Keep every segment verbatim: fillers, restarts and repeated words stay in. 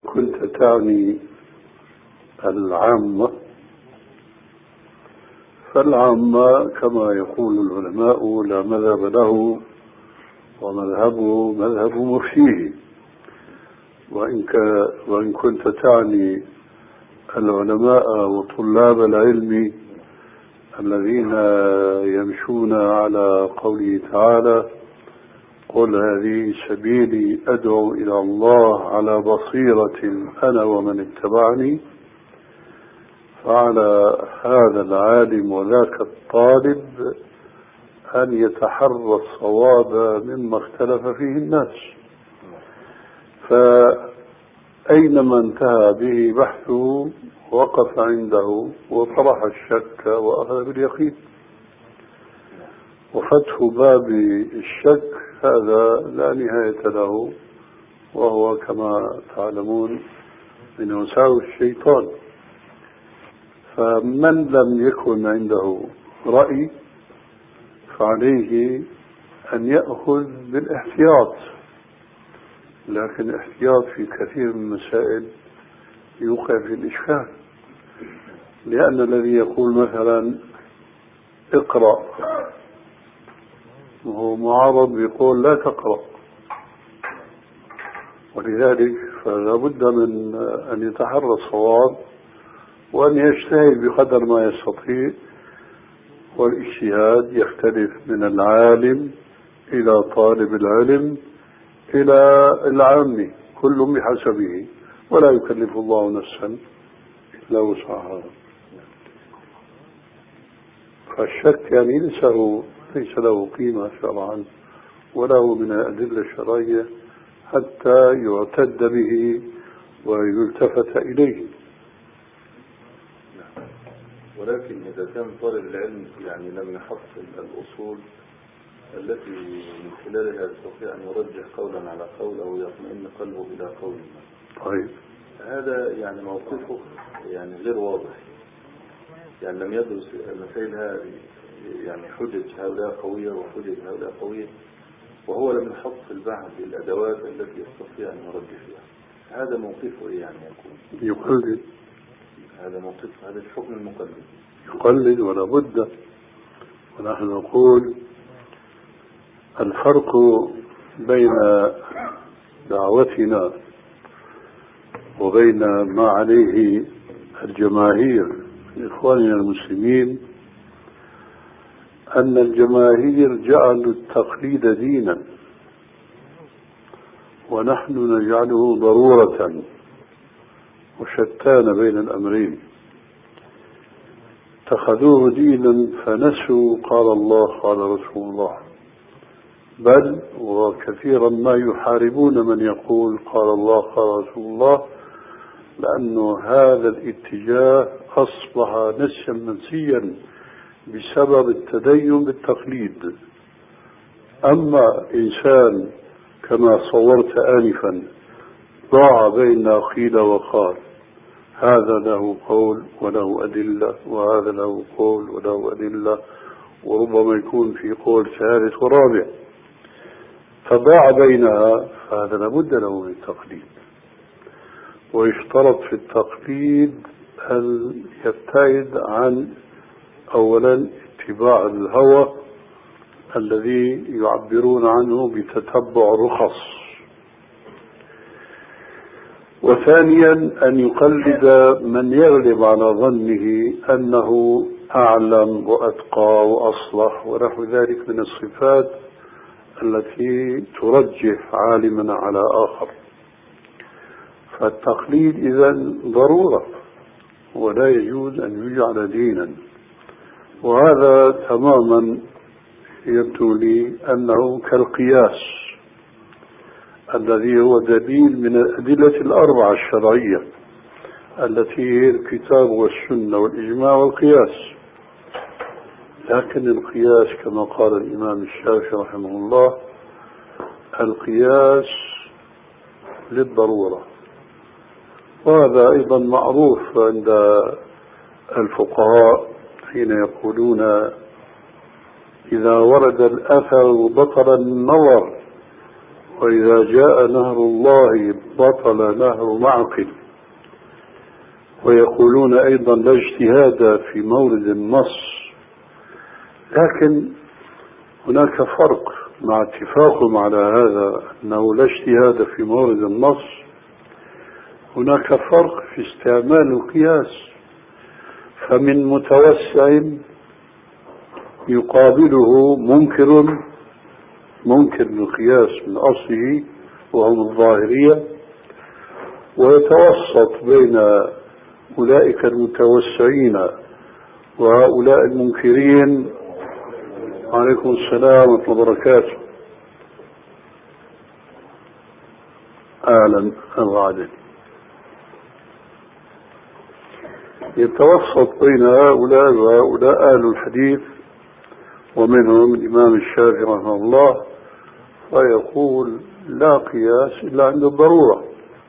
كنت تعني العامة، فالعامة كما يقول العلماء لا مذهب له ومذهبه مذهب مفتيه. وإن, وإن كنت تعني العلماء وطلاب العلم الذين يمشون على قوله تعالى قل هذه سبيلي أدعو إلى الله على بصيرة أنا ومن اتبعني، فعلى هذا العالم وذاك الطالب أن يتحرى الصواب مما اختلف فيه الناس. فأينما انتهى به بحثه وقف عنده وطرح الشك وأخذ باليقين. وفتح باب الشك هذا لا نهاية له، وهو كما تعلمون من وساوس الشيطان. فمن لم يكن عنده رأي فعليه أن يأخذ بالاحتياط، لكن الاحتياط في كثير من المسائل يوقع في الإشكال، لأن الذي يقول مثلا اقرأ وهو معارض يقول لا تقرأ، ولذلك فلا بد من أن يتحرى الصواب وأن يجتهد بقدر ما يستطيع. والاجتهاد يختلف من العالم إلى طالب العلم إلى العام، كل بحسبه، ولا يكلف الله نفسا إلا وسعها. فالشك يعني ليس له ليس له قيمة شرعا وله من الأدلة الشرعية حتى يعتد به ويلتفت إليه. ولكن إذا كان طالب العلم يعني لم يحصل الأصول التي من خلالها يستطيع أن يرجح قولا على قول أو يطمئن قلبه إلى قول ما، طيب هذا يعني موقفه يعني غير واضح، يعني لم يدرس المسائل هذه، يعني حجج هؤلاء قوية وحجج هؤلاء قوية، وهو لم يحصل بعد الأدوات التي يستطيع أن يرجح فيها. هذا موقفه إيه يعني يكون؟ يقلد. هذا موقف هذا الحكم المقلد، يقلد ولا بد. ونحن نقول الفرق بين دعوتنا وبين ما عليه الجماهير من إخواننا المسلمين أن الجماهير جعلوا التقليد دينا، ونحن نجعله ضرورة، وشتان بين الأمرين. اتخذوه دينا فنسوا قال الله قال رسول الله، بل وكثيرا ما يحاربون من يقول قال الله قال رسول الله، لأنه هذا الاتجاه أصبح نسيا منسيا بسبب التدين بالتقليد. أما إنسان كما صورت آنفا ضاع بين قيل وقال، هذا له قول وله أدلة وهذا له قول وله أدلة، وربما يكون في قول ثالث ورابع، فضاع بينها، فهذا لابد له من التقليد. ويشترط في التقليد أن يبتعد عن أولا اتباع الهوى الذي يعبرون عنه بتتبع الرخص، وثانيا أن يقلد من يغلب على ظنه أنه أعلم وأتقى وأصلح ونحو ذلك من الصفات التي ترجح عالما على آخر. فالتقليد إذن ضرورة ولا يجوز أن يجعل دينا. وهذا تماما يبدو لي أنه كالقياس الذي هو دليل من الأدلة الأربعة الشرعية التي هي الكتاب والسنة والإجماع والقياس. لكن القياس كما قال الإمام الشافعي رحمه الله القياس للضرورة، وهذا أيضا معروف عند الفقهاء حين يقولون إذا ورد الأثر بطل النظر وإذا جاء نهر الله بطل نهر معقل. ويقولون أيضا لا اجتهاد في مورد النص، لكن هناك فرق مع اتفاقهم على هذا أنه لا اجتهاد في مورد النص. هناك فرق في استعمال القياس، فمن متوسع يقابله منكر منكر للقياس من أصله وهم الظاهرية، ويتوسط بين أولئك المتوسعين وهؤلاء المنكرين. عليكم السلام ورحمة الله وبركاته. أهلا أهلا. يتوسط بين هؤلاء وهؤلاء أهل الحديث، ومنهم الإمام الشافعي رحمه الله، ويقول لا قياس إلا عند الضرورة،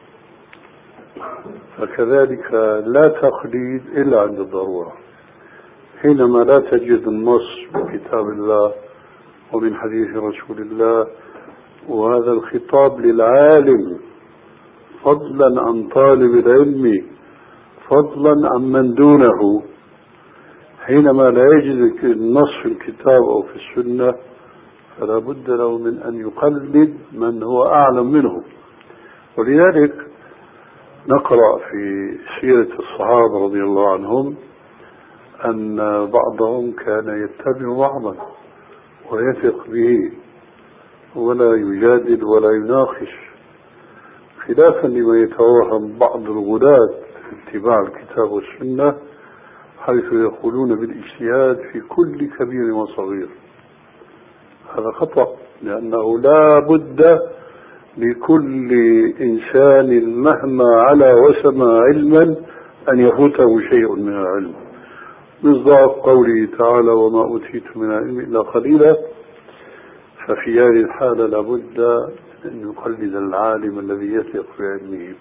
فكذلك لا تقليد إلا عند الضرورة. حينما لا تجد النص من كتاب الله ومن حديث رسول الله، وهذا الخطاب للعالم فضلا عن طالب العلم، فضلا عن من دونه، حينما لا يجد النص في الكتاب أو في السنة فلا بد له من أن يقلد من هو أعلم منه. ولذلك نقرأ في سيرة الصحابة رضي الله عنهم أن بعضهم كان يتبع بعضا ويثق به ولا يجادل ولا يناقش، خلافا لما يتوهم بعض الغلاة في اتباع الكتاب والسنة، حيث يقولون بالاجتهاد في كل كبير وصغير. هذا خطأ، لأنه لا بد لكل إنسان مهما علا وسمى علما أن يفوته شيء من العلم، مصداق قوله تعالى وما أوتيت من العلم إلا قليلا. ففي هذه الحالة لابد أن يقلد العالم الذي يثق في علمه.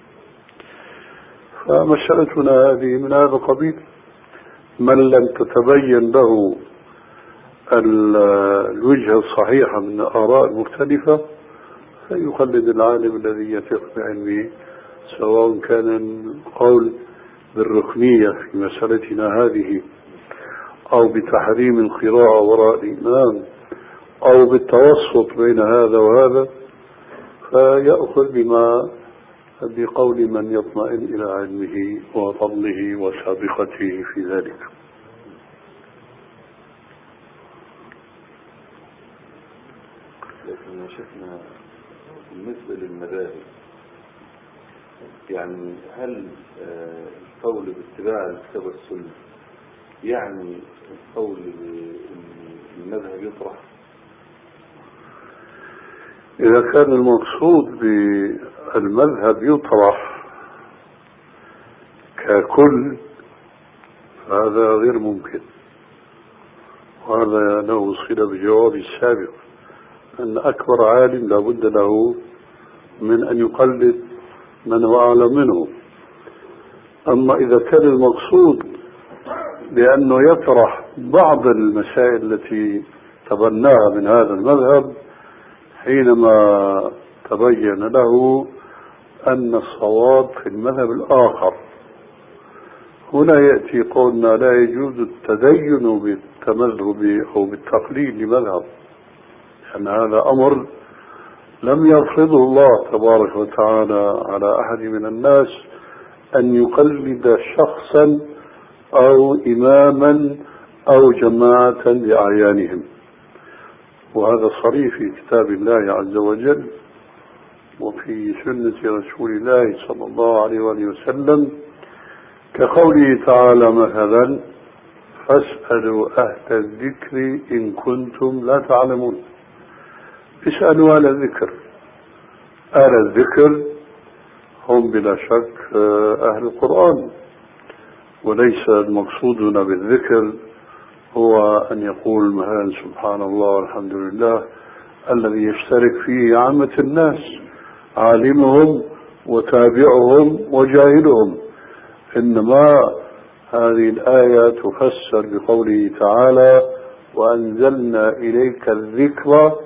فمسألتنا هذه من هذا القبيل، من لم تتبين له الوجهة الصحيحة من الآراء المختلفة فيقلد العالم الذي يثق بعلمه، سواء كان القول بالركنية في مسألتنا هذه، أو بتحريم القراءة وراء الإمام، أو بالتوسط بين هذا وهذا، فيأخذ بما بقول من يطمئن إلى علمه وفضله وسابقته في ذلك. لكن شفنا بالنسبة للمذاهب، يعني هل القول باتباع الكتاب والسنة يعني القول بالمذهب يطرح؟ إذا كان المقصود بالمذهب يطرح ككل فهذا غير ممكن، وهذا له صلة بجواب السابق، أن أكبر عالم لابد له من أن يقلد من هو أعلم منه. أما إذا كان المقصود بأنه يطرح بعض المسائل التي تبناها من هذا المذهب حينما تبين له أن الصواب في المذهب الآخر، هنا يأتي قولنا لا يجوز التدين بالتمذهب أو بالتقليد لمذهب، لأن هذا أمر لم يرفضه الله تبارك وتعالى على أحد من الناس أن يقلد شخصا أو إماما أو جماعة بأعيانهم، وهذا صريح في كتاب الله عز وجل وفي سنة رسول الله صلى الله عليه وآله وسلم، كقوله تعالى مثلا فاسألوا أهل الذكر إن كنتم لا تعلمون. اسألوا أهل الذكر. أهل الذكر هم بلا شك أهل القرآن، وليس المقصود هنا بالذكر هو أن يقول مثلا سبحان الله والحمد لله الذي يشترك فيه عامة الناس، عالمهم وتابعهم وجاهلهم، إنما هذه الآية تفسر بقوله تعالى وأنزلنا إليك الذكر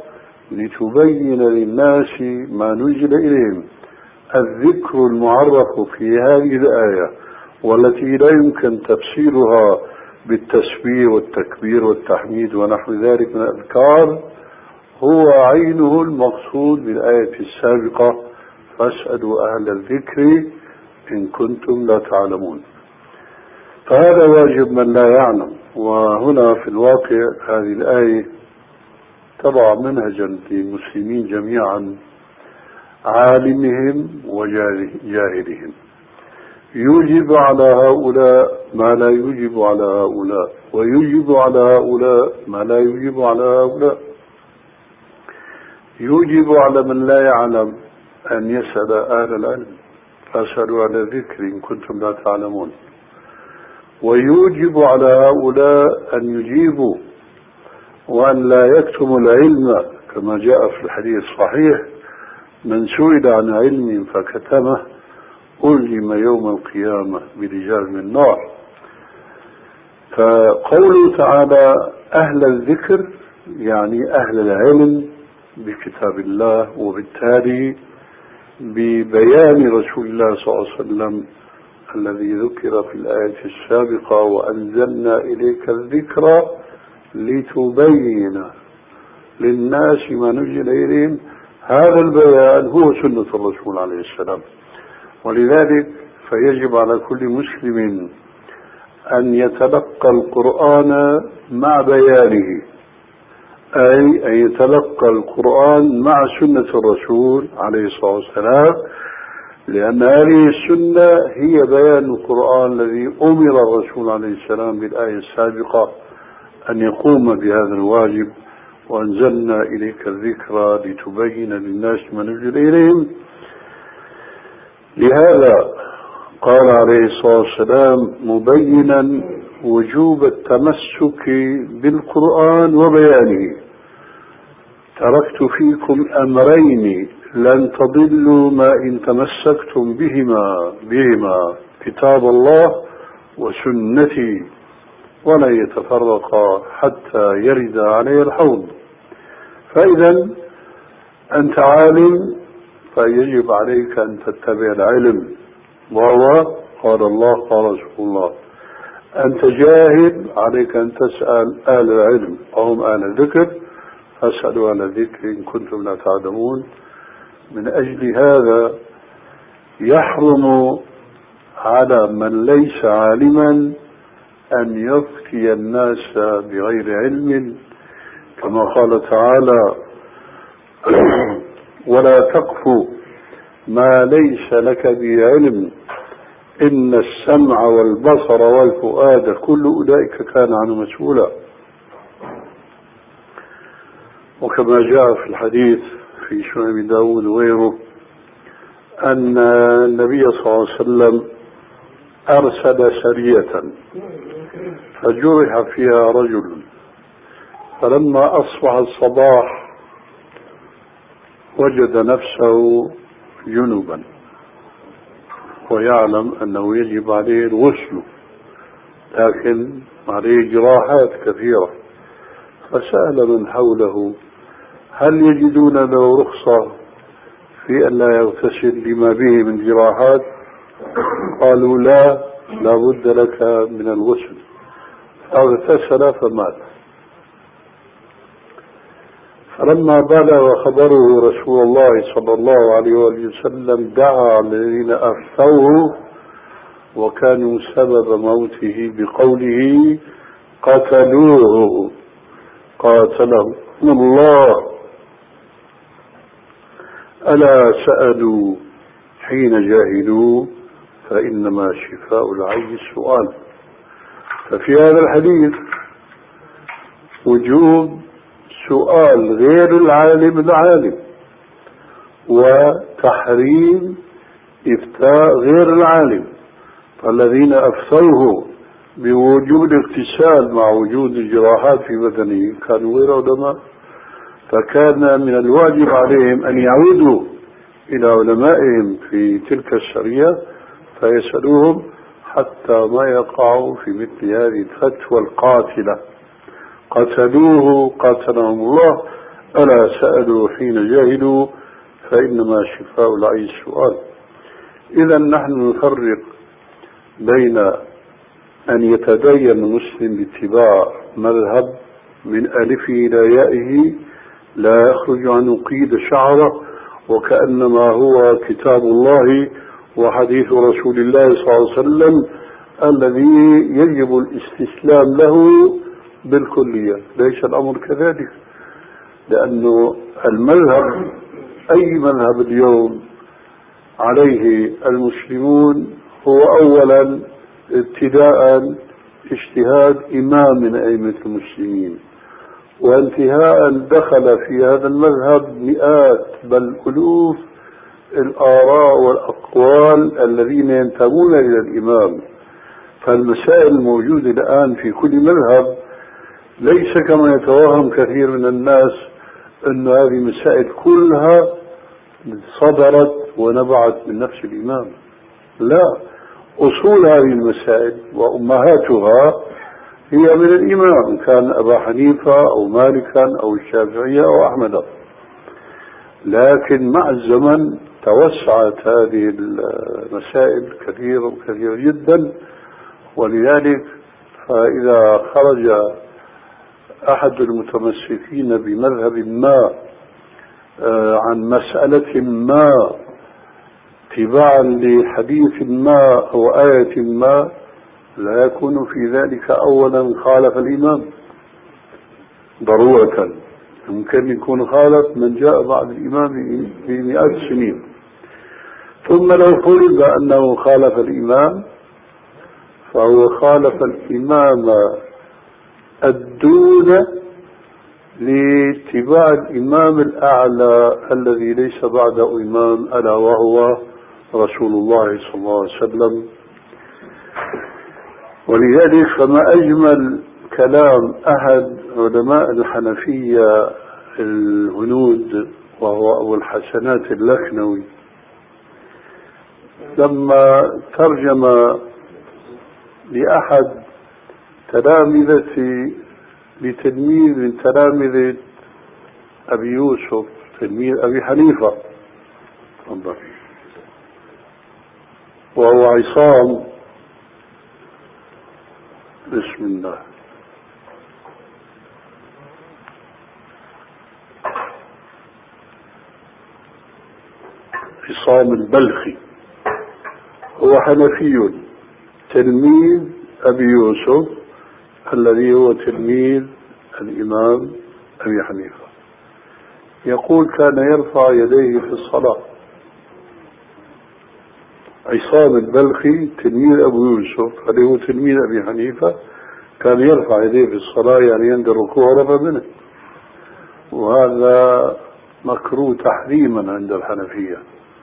لتبين للناس ما نزل إليهم. الذكر المعرف في هذه الآية والتي لا يمكن تفسيرها بالتسبيح والتكبير والتحميد ونحو ذلك من الأذكار هو عينه المقصود بالآية السابقة: فاسألوا أهل الذكر إن كنتم لا تعلمون. فهذا واجب من لا يعلم. وهنا في الواقع هذه الآية تضع منهجا للمسلمين جميعا، عالمهم وجاهلهم، يوجب على هؤلاء ما لا يوجب على هؤلاء، ويوجب على هؤلاء ما لا يوجب على هؤلاء. يوجب على من لا يعلم أن يسأل أهل العلم: فاسألوا أهل الذكر إن كنتم لا تعلمون. ويوجب على هؤلاء أن يجيبوا وأن لا يكتموا العلم، كما جاء في الحديث الصحيح: من سئل عن علم فكتمه ألزم يوم القيامة برجال من نار. فقوله تعالى أهل الذكر يعني أهل العلم بكتاب الله، وبالتالي ببيان رسول الله صلى الله عليه وسلم الذي ذكر في الآية السابقة: وأنزلنا إليك الذكر لتبين للناس ما نزل إليهم. هذا البيان هو سنة الرسول عليه السلام. ولذلك فيجب على كل مسلم أن يتلقى القرآن مع بيانه، أي أن يتلقى القرآن مع سنة الرسول عليه الصلاة والسلام، لأن هذه السنة هي بيان القرآن الذي أمر الرسول عليه السلام بالآية السابقة أن يقوم بهذا الواجب: وأنزلنا إليك الذكرى لتبين للناس ما نزل إليهم. لهذا قال عليه الصلاة والسلام مبينا وجوب التمسك بالقرآن وبيانه: تركت فيكم أمرين لن تضلوا ما إن تمسكتم بهما بهما كتاب الله وسنتي ولا يتفرقا حتى يرد عليه الحوض. فإذا أنت عالم فيجب عليك أن تتبع العلم، وهو قال الله قال رسول الله. أنت جاهل عليك أن تسأل أهل العلم وهم أهل الذكر: فاسألوا أهل الذكر إن كنتم لا تعلمون. من أجل هذا يحرم على من ليس عالما أن يفتي الناس بغير علم، كما قال تعالى: ولا تقف ما ليس لك به علم إن السمع والبصر والفؤاد كل أولئك كان عنه مسؤولا. وكما جاء في الحديث في سنن داود وغيره أن النبي صلى الله عليه وسلم أرسل سرية فجرح فيها رجل، فلما أصبح الصباح وجد نفسه جنبا ويعلم أنه يجب عليه الغسل، لكن عليه جراحات كثيرة، فسأل من حوله: هل يجدون له رخصة في أن لا يغتسل لما به من جراحات؟ قالوا: لا، لا بد لك من الغسل. فاغتسل فمات. فلما بلغ خبره رسول الله صلى الله عليه وسلم دعا الذين أفتوه وكانوا سبب موته بقوله: قتلوه قاتلهم الله، ألا سألوا حين جاهلوا فإنما شفاء العي السؤال. ففي هذا الحديث وجوب سؤال غير العالم العالم، وتحريم إفتاء غير العالم. فالذين أفتوه بوجود اغتسال مع وجود الجراحات في بدنه كانوا غير علماء، فكان من الواجب عليهم أن يعودوا إلى علمائهم في تلك الشريعة فيسألوهم حتى ما يقعوا في مثل هذه الفتوى القاتلة. قتلوه قاتلهم الله، ألا سألوا حين جاهلوا فإنما شفاء العي السؤال. إذا نحن نفرق بين أن يتدين المسلم باتباع مذهب من ألفه إلى يائه لا يخرج عن قيد شعره وكأنما هو كتاب الله وحديث رسول الله صلى الله عليه وسلم الذي يجب الاستسلام له بالكلية. ليس الأمر كذلك، لأنه المذهب أي مذهب اليوم عليه المسلمون هو أولا ابتداء اجتهاد إمام من أئمة المسلمين، وانتهاء دخل في هذا المذهب مئات بل ألوف الآراء والأقوال الذين ينتمون إلى الإمام. فالمسائل الموجودة الآن في كل مذهب ليس كما يتوهم كثير من الناس أن هذه المسائل كلها صدرت ونبعت من نفس الإمام. لا، أصول هذه المسائل وأمهاتها هي من الإمام، كان أبا حنيفة أو مالكا أو الشافعية أو أحمد. لكن مع الزمن توسعت هذه المسائل كثيرة وكثيرة جدا، ولذلك فإذا خرج أحد المتمسكين بمذهب ما عن مسألة ما اتباعا لحديث ما أو آية ما لا يكون في ذلك أولا خالف الإمام ضرورة، ممكن يكون خالف من جاء بعد الإمام بمئات السنين. ثم لو فرض أنه خالف الإمام فهو خالف الإمام الدون لاتباع الإمام الأعلى الذي ليس بعده إمام، ألا وهو رسول الله صلى الله عليه وسلم. ولذلك فما أجمل كلام أحد علماء الحنفية الهنود وهو أبو الحسنات اللخنوي لما ترجم لأحد تلامذة لتلميذ من تلامذة أبي يوسف تلميذ أبي حنيفة وهو عصام، بسم الله، عصام البلخي، هو حنفي تلميذ أبي يوسف الذي هو تلميذ الإمام أبي حنيفة. يقول كان يرفع يديه في الصلاة. عصام البلخي تلميذ أبو يوسف الذي هو تلميذ أبي حنيفة كان يرفع يديه في الصلاة، يعني عند الركوع رفع منه، وهذا مكروه تحريما عند الحنفية.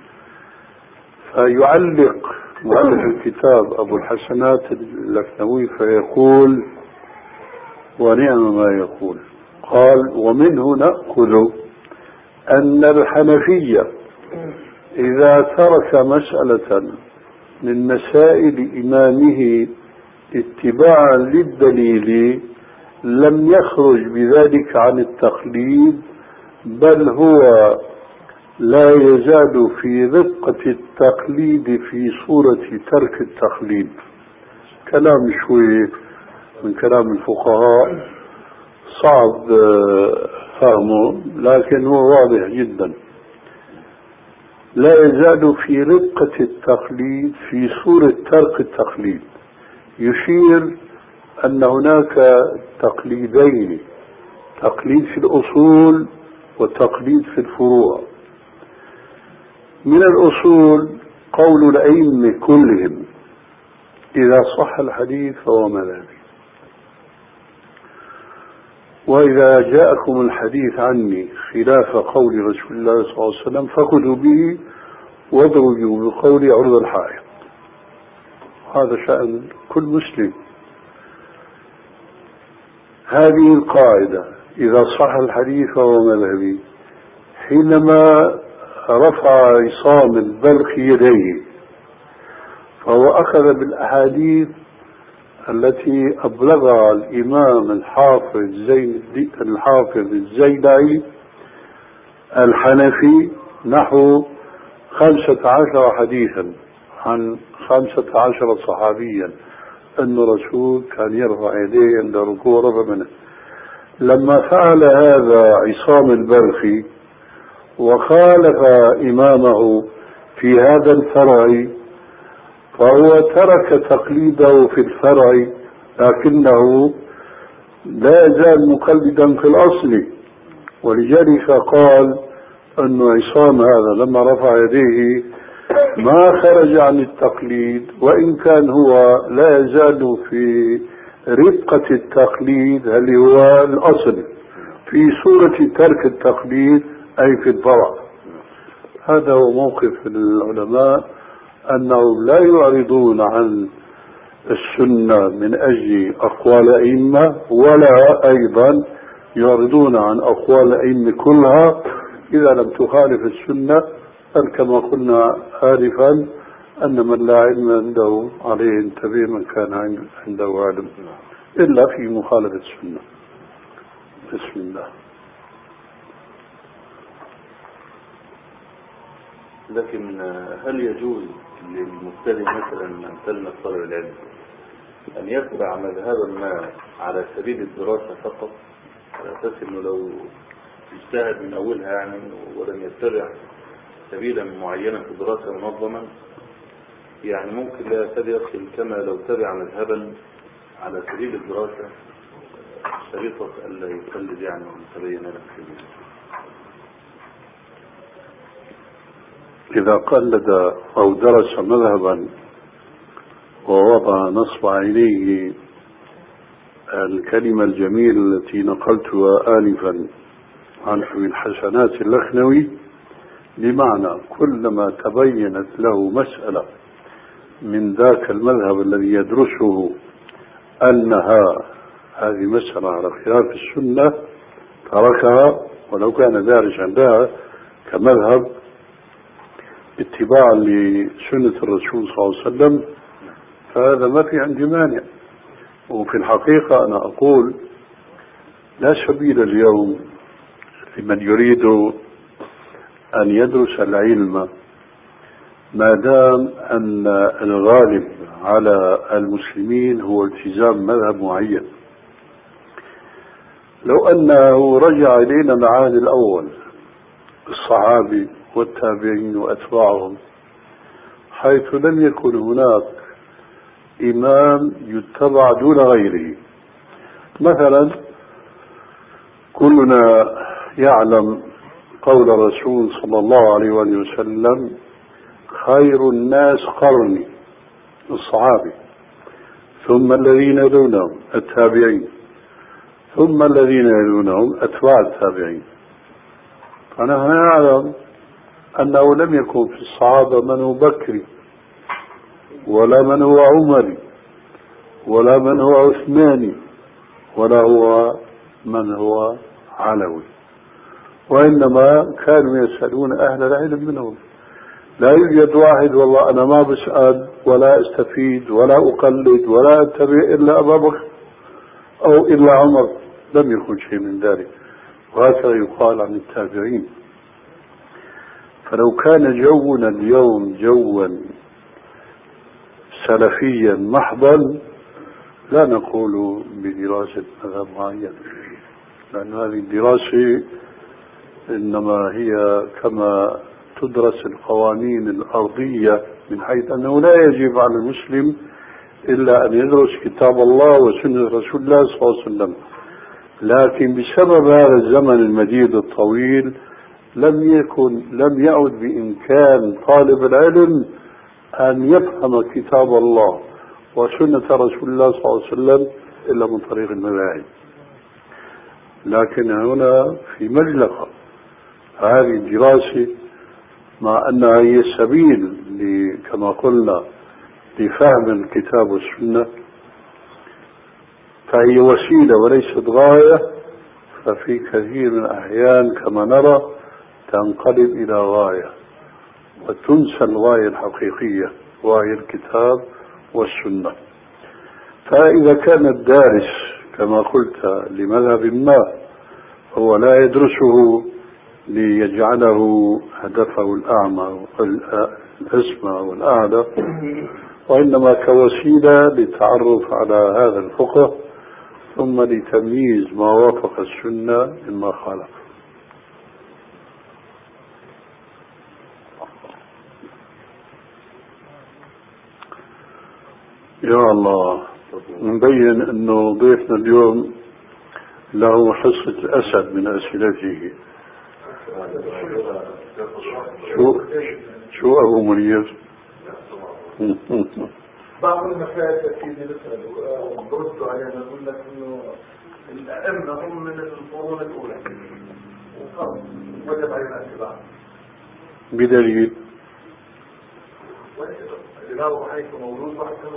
فيعلق مؤلف الكتاب أبو الحسنات اللخنوي فيقول ونعم ما يقول، قال ومنه نأخذ أن الحنفية إذا ترك مسألة من مسائل إمامه اتباعا للدليل لم يخرج بذلك عن التقليد، بل هو لا يزال في رقة التقليد في صورة ترك التقليد. كلام شوي من كلام الفقهاء صعب فهمه، لكن هو واضح جدا. لا يزال في رقة التقليد في صورة ترك التقليد، يشير أن هناك تقليدين، تقليد في الأصول وتقليد في الفروع. من الأصول قول الأئمة كلهم إذا صح الحديث فهو مذهبي، وإذا جاءكم الحديث عني خلاف قول رسول الله صلى الله عليه وسلم فخذوا به واضربوا بقول عرض الحائط. هذا شأن كل مسلم. هذه القاعدة إذا صح الحديث فهو مذهبي. حينما رفع عصام البلخي يديه فهو أخذ بالأحاديث التي أبلغها الإمام الحافظ زين الحافظ الزيلعي الحنفي نحو خمسة عشر حديثا عن خمسة عشر صحابيا أن الرسول كان يرفع يديه عند ركوع ورفع منه. لما فعل هذا عصام البلخي وخالف إمامه في هذا الفرع فهو ترك تقليده في الفرع، لكنه لا يزال مقلدا في الأصل. ولذلك قال أن عصام هذا لما رفع يديه ما خرج عن التقليد، وإن كان هو لا يزال في رقة التقليد اللي هو الأصل في صورة ترك التقليد أي في الفرع. هذا هو موقف العلماء، أنهم لا يعرضون عن السنة من أجل أقوال أئمة، ولا أيضا يعرضون عن أقوال الأئمة كلها إذا لم تخالف السنة. بل كما قلنا آنفا أن من لا علم عنده عليه ينتبه من كان عنده علم إلا في مخالفة السنة. بسم الله. لكن هل يجوز للمبتدئ مثلا أمثالنا طالب العلم أن يتبع مذهبا ما على سبيل الدراسة فقط، على أساس أنه لو اجتهد من أولها يعني ولم يتبع سبيلا معينا في الدراسة منظما، يعني ممكن لا يكاد يصل كما لو تبع مذهبا على سبيل الدراسة شريطة ألا يقلد يعني ومتبين نفسه؟ إذا قلد أو درس مذهبا ووضع نصب عينيه الكلمة الجميلة التي نقلتها آنفا عن حمي الحسنات اللخنوي، بمعنى كلما تبينت له مسألة من ذاك المذهب الذي يدرسه أنها هذه مسألة على خلاف السنة تركها، ولو كان دارسا لها كمذهب اتباعا لسنة الرسول صلى الله عليه وسلم، فهذا ما في عندي مانع. وفي الحقيقة أنا أقول لا سبيل اليوم لمن يريد أن يدرس العلم ما دام أن الغالب على المسلمين هو التزام مذهب معين. لو أنه رجع إلينا العهد الأول الصحابي والتابعين وأتباعهم، حيث لم يكن هناك إمام يتبع دون غيره. مثلا كلنا يعلم قول الرسول صلى الله عليه وسلم: خير الناس قرني، الصحابي، ثم الذين يلونهم التابعين، ثم الذين يلونهم أتباع التابعين. فنحن نعلم أنه لم يكن في الصحابة من هو بكري، ولا من هو عمري، ولا من هو عثماني، ولا هو من هو علوي، وإنما كانوا يسألون أهل العلم منهم. لا يوجد واحد والله أنا ما بسأل ولا استفيد ولا أقلد ولا أتبع إلا أبا بكر أو إلا عمر، لم يكن شيء من ذلك. وهكذا يقال عن التابعين. فلو كان جونا اليوم جوا سلفيا محضا لا نقول بدراسة مذهب معين، لأن هذه الدراسة إنما هي كما تدرس القوانين الأرضية، من حيث أنه لا يجب على المسلم إلا أن يدرس كتاب الله وسنة رسول الله صلى الله عليه وسلم. لكن بسبب هذا الزمن المديد الطويل لم يكن لم يعد بإمكان طالب العلم أن يفهم كتاب الله وسنة رسول الله صلى الله عليه وسلم إلا من طريق المذاهب. لكن هنا في مجلقة هذه الدراسة، مع أنها هي السبيل كما قلنا لفهم الكتاب والسنة، فهي وسيلة وليست غاية، ففي كثير من الأحيان كما نرى تنقلب إلى غاية وتنسى الغاية الحقيقية وهي الكتاب والسنة. فإذا كان الدارس كما قلت لمذهب ما هو لا يدرسه ليجعله هدفه الأعمى الأسمى والأعلى، وإنما كوسيلة للتعرف على هذا الفقه ثم لتمييز ما وافق السنة مما خالف. يا الله، نبين أنه ضيفنا اليوم له حصة أسد من أسئلته. شو شو أبو منير؟ بعض المسائل التي بردوا عليها نقول لك إنه الأئمة هم من القرون الأولى وفرض وجب علينا اتباعهم بدليل الإمام حنيفة مولود واحد كان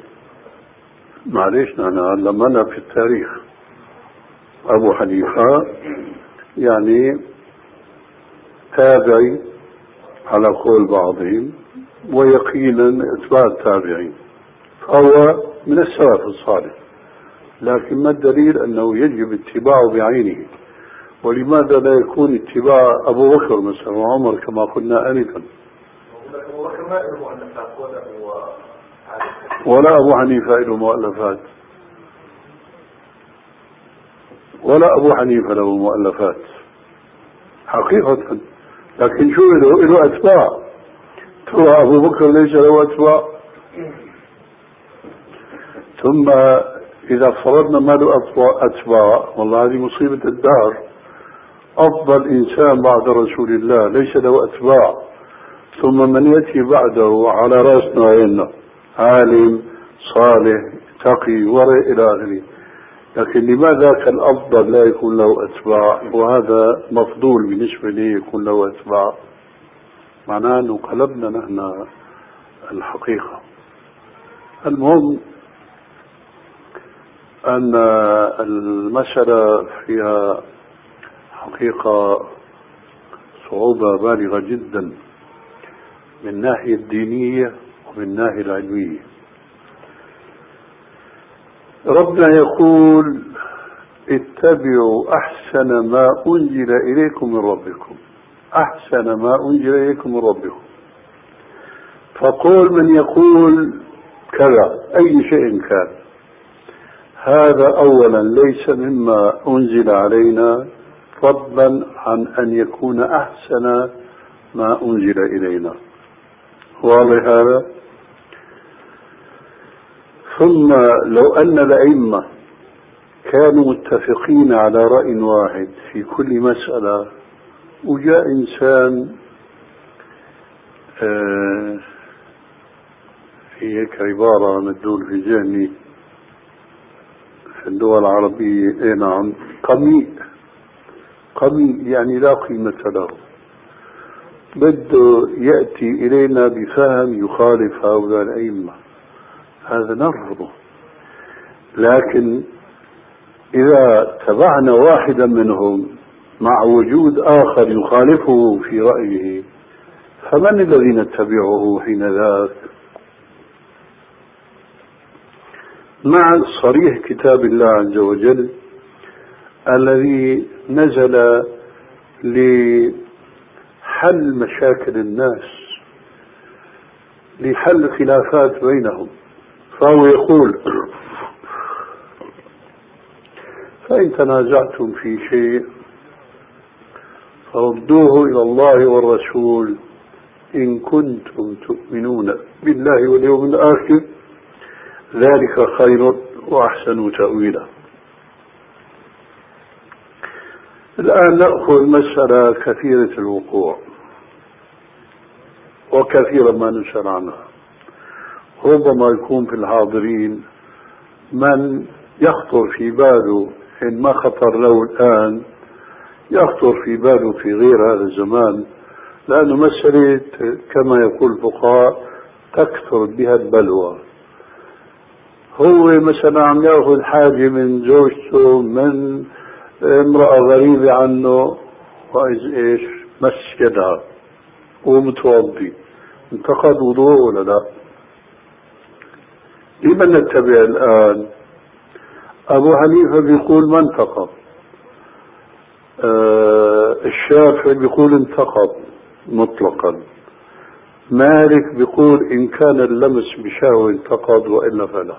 معليش أنا علمنا في التاريخ أبو حنيفة يعني تابعي على قول بعضهم، ويقينا اتباع التابعين، فهو من السلف الصالح، لكن ما الدليل أنه يجب اتباعه بعينه؟ ولماذا لا يكون اتباع أبو بكر مثلا وعمر كما قلنا آنفا؟ ولا أبو حنيفة له مؤلفات، ولا أبو حنيفة له مؤلفات حقيقة، لكن شو له له أتباع. ترى أبو بكر ليس له أتباع؟ ثم إذا فرضنا ما له أتباع، والله هذه مصيبة الدار. أفضل إنسان بعد رسول الله ليس له أتباع، ثم من يأتي بعده على رأسنا وعيننا عالم صالح تقي ورع إلى آخره، لكن لماذا كان الأفضل لا يكون له أتباع وهذا مفضول بالنسبة لي يكون له أتباع؟ معناه أنه قلبنا نحن الحقيقة. المهم أن المسألة فيها حقيقة صعوبة بالغة جدا من الناحية الدينية ومن الناحية العلمية. ربنا يقول اتبعوا أحسن ما أنزل إليكم من ربكم، أحسن ما أنزل إليكم من ربكم. فقول من يقول كذا أي شيء كان، هذا أولا ليس مما أنزل علينا، فضلا عن أن يكون أحسن ما أنزل إلينا. واضح هذا؟ ثم لو أن الأئمة كانوا متفقين على رأي واحد في كل مسألة، وجاء إنسان آه في هيك عبارة مدلول في ذهني في الدول العربية، اي نعم، قميء قميء يعني لا قيمة له، بده يأتي إلينا بفهم يخالف هؤلاء الأئمة، هذا نرفضه. لكن إذا تبعنا واحدا منهم مع وجود آخر يخالفه في رأيه، فمن الذي نتبعه حين ذاك؟ مع صريح كتاب الله عز وجل الذي نزل لحل مشاكل الناس، لحل خلافات بينهم، فهو يقول فإن تنازعتم في شيء فردوه إلى الله والرسول إن كنتم تؤمنون بالله واليوم الآخر، ذلك خير وأحسن تأويلا. الآن نأخذ مسألة كثيرة الوقوع وكثيرا ما نسأل عنها. ربما يكون في الحاضرين من يخطر في باله، إن ما خطر له الآن يخطر في باله في غير هذا الزمان، لأنه مسألة كما يقول الفقهاء تكثر بها البلوى. هو مثلا عم يأخذ حاجة من زوجته من امرأة غريبة عنه، وإذ إيش مسجدها ومتوضي، انتقد وضوء ولا لا؟ لمن نتبع الآن؟ أبو حنيفة بيقول ما انتقض، أه الشافعي بيقول انتقض مطلقا، مالك بيقول إن كان اللمس بشهوة انتقض وإلا فلا.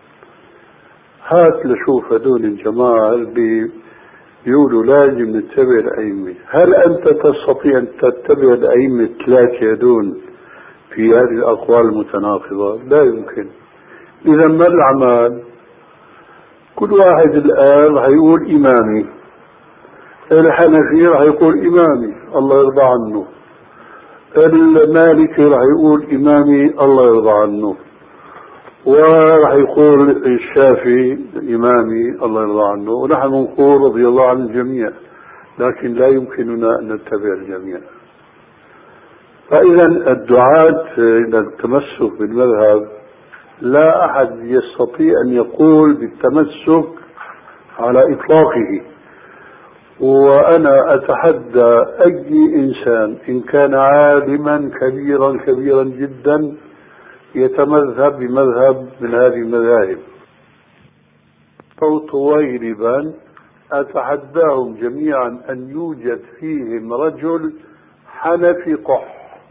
هات لشوف هدول الجماعة اللي بيقولوا لازم نتبع الأئمة، هل أنت تستطيع أن تتبع الأئمة الثلاثة هدول في هذه الأقوال المتناقضة؟ لا يمكن. إذا ما الأعمال؟ كل واحد الآن رح يقول إمامي، الحنفي رح يقول إمامي الله يرضى عنه، المالكي رح يقول إمامي الله يرضى عنه، ورح يقول الشافعي إمامي الله يرضى عنه، ونحن نقول رضي الله عن الجميع، لكن لا يمكننا أن نتبع الجميع. فإذا الدعاة إلى التمسك بالمذهب لا أحد يستطيع أن يقول بالتمسك على إطلاقه. وأنا أتحدى أي إنسان إن كان عالما كبيرا كبيرا جدا يتمذهب بمذهب من هذه المذاهب أو طويلبا، أتحداهم جميعا أن يوجد فيهم رجل حنفي قح،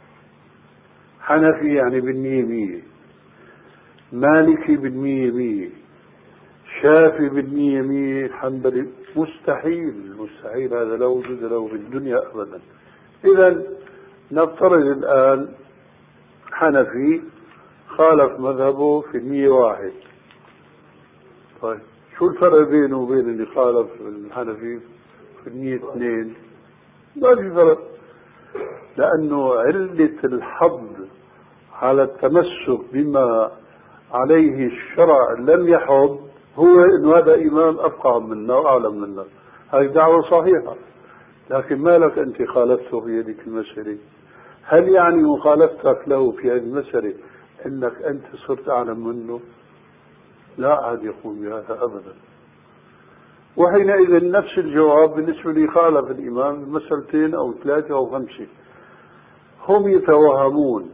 حنفي يعني بالمية مية، مالكي بالمية مية، شافي بالمية مية، حنبلي مستحيل، مستحيل هذا لا وجود له في الدنيا أبدا. إذا نفترض الآن حنفي خالف مذهبه في المية واحد، طيب شو الفرق بينه وبين اللي خالف الحنفي في المية اثنين؟ ما في فرق، لأنه علة الحظ على التمسك بما عليه الشرع لم يحض هو إنه هذا إمام أفقه منا وأعلم منا. هذه دعوة صحيحة، لكن ما لك أنت خالفته في هذه المسألة؟ هل يعني مخالفتك له في هذه المسألة أنك أنت صرت أعلم منه؟ لا أحد يقول بهذا أبدا. وحينئذ نفس الجواب بالنسبة لي خالف الإمام مسألتين أو ثلاثة أو خمسة. هم يتوهمون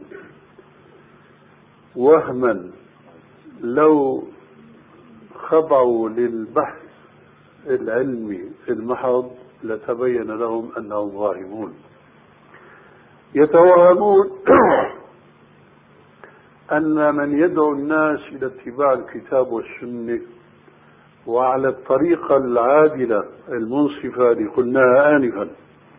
وهما لو خضعوا للبحث العلمي المحض لتبين لهم أنهم ظالمون. يتوهمون أن من يدعو الناس إلى اتباع الكتاب والسنة وعلى الطريقة العادلة المنصفة اللي قلناها آنفا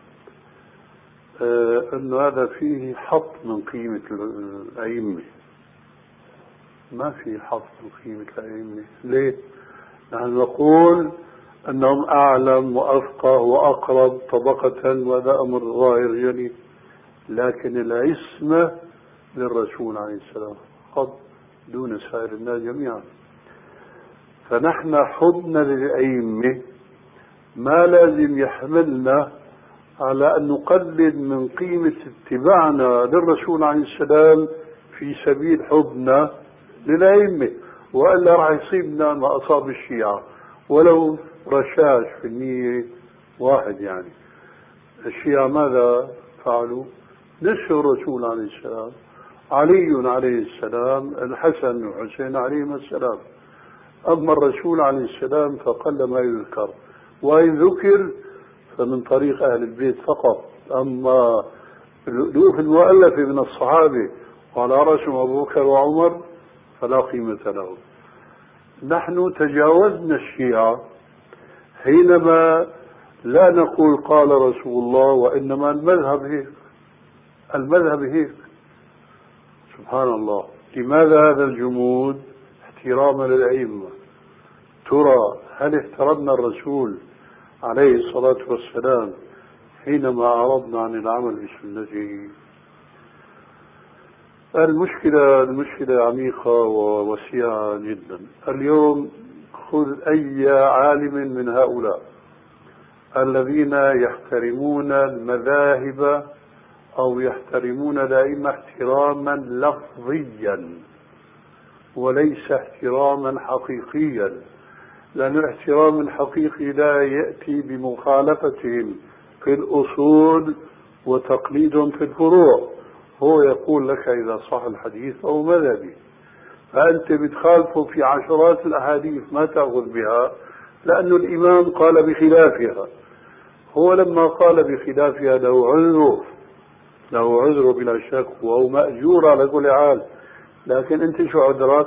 آه أن هذا فيه حط من قيمة الأئمة. ما في حط من قيمة الأئمة. ليه؟ نحن نقول أنهم أعلم وأفقه وأقرب طبقة، وهذا أمر ظاهر جلي، لكن العصمة للرسول عليه السلام قد دون سائر الناس جميعا. فنحن حبنا للأئمة ما لازم يحملنا على أن نقلل من قيمة اتباعنا للرسول عليه السلام في سبيل حبنا للأئمة، وإلا راح يصيبنا ما أصاب الشيعة ولو رشاش في المية واحد. يعني الشيعة ماذا فعلوا؟ نسوا الرسول عليه السلام، علي عليه السلام، الحسن والحسين عليهما السلام. أما الرسول عليه السلام فقل ما يذكر، وإن ذكر فمن طريق أهل البيت فقط. أما الألوف المؤلفة من الصحابة وعلى رأسهم أبو بكر وعمر فلا قيمة له. نحن تجاوزنا الشيعة حينما لا نقول قال رسول الله، وإنما المذهب هيك، المذهب هيك. سبحان الله. لماذا هذا الجمود؟ احتراما للأئمة. ترى هل احترمنا الرسول عليه الصلاة والسلام حينما أعرضنا عن العمل بسنته؟ المشكلة المشكلة عميقة ووسيعة جدا. اليوم خذ أي عالم من هؤلاء الذين يحترمون المذاهب أو يحترمون الأئمة احتراما لفظيا وليس احتراما حقيقيا، لأن الاحترام الحقيقي لا يأتي بمخالفتهم في الأصول وتقليدهم في الفروع. هو يقول لك إذا صح الحديث أو مذهبي، فأنت بتخالفه في عشرات الأحاديث ما تأخذ بها، لأن الإمام قال بخلافها. هو لما قال بخلافها له عذر، له عذر بلا شك، وهو مأجور على كل حال. لكن أنت شو عذرك؟